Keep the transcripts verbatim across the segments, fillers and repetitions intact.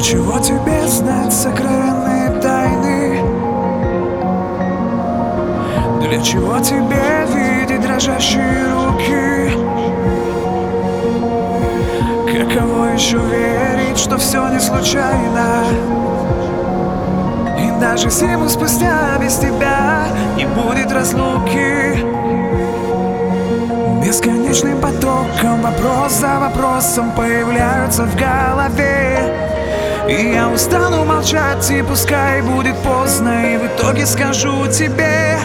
чего тебе знать сокровенные тайны? Для чего тебе видеть дрожащие руки? Каково еще верить, что все не случайно? И даже зиму спустя без тебя не будет разлуки. Бесконечным потоком вопрос за вопросом появляются в голове. И я устану молчать, и пускай будет поздно, и в итоге скажу тебе: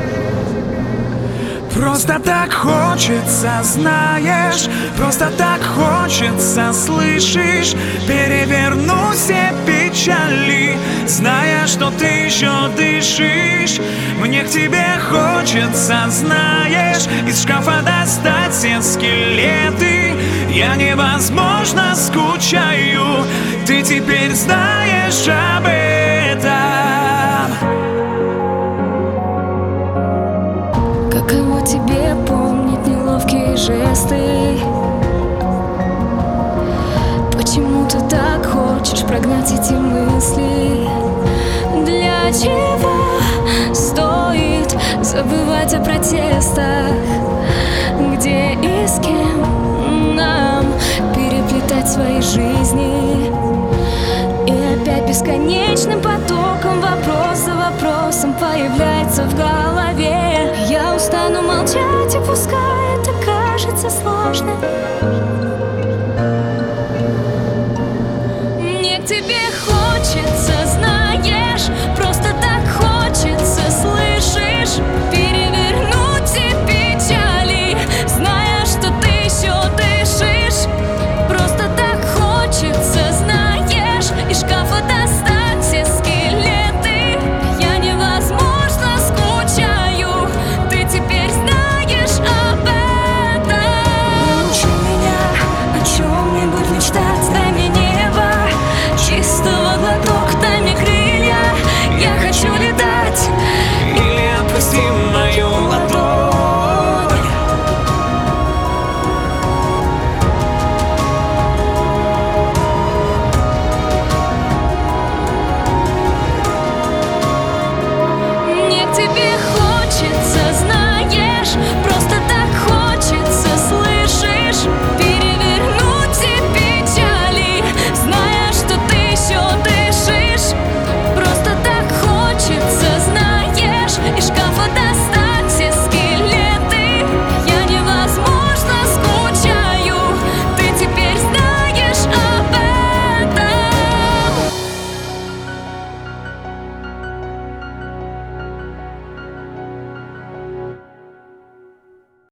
просто так хочется, знаешь, просто так хочется, слышишь? Переверну все печали, зная, что ты еще дышишь. Мне к тебе хочется, знаешь, из шкафа достать все скелеты. Я невозможно скучаю, ты теперь знаешь об этом. Каково тебе помнить неловкие жесты? Почему ты так хочешь прогнать эти мысли? Для чего стоит забывать о протестах? Где и с кем нам переплетать свои жизни? И опять бесконечным потоком вопрос за вопросом появляется в голове. Я устану молчать, и пускай это кажется сложным,